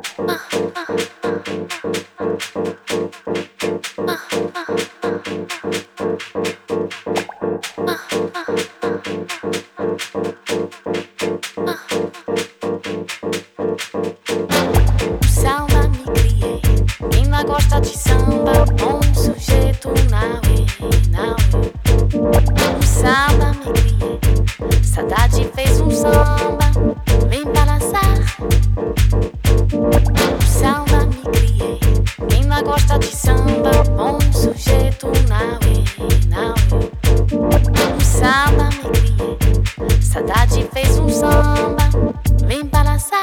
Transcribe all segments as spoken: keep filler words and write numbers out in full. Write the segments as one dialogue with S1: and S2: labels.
S1: Samba me criei, quem lá gosta de samba, bom sujeito na uê, na uê. Um samba me criei, saudade fez um samba, vem balançar. Um samba me criei, quem lá gosta de samba, bom sujeito na uê, na uê. Um samba me criei, saudade fez um samba, vem balançar.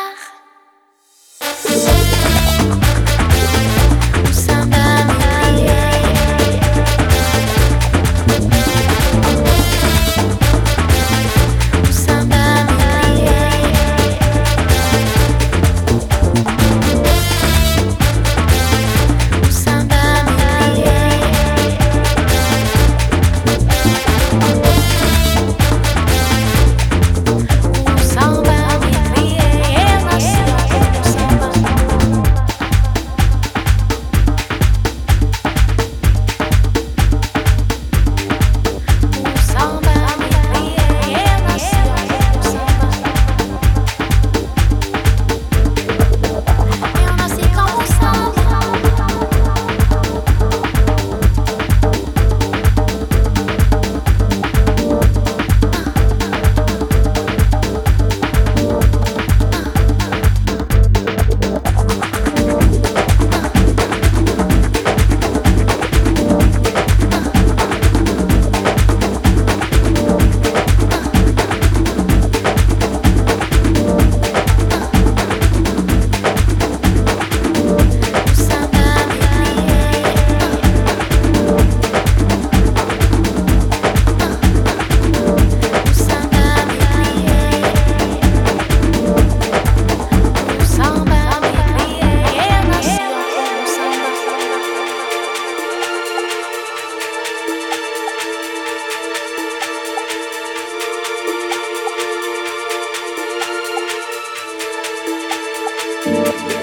S1: We'll be right back.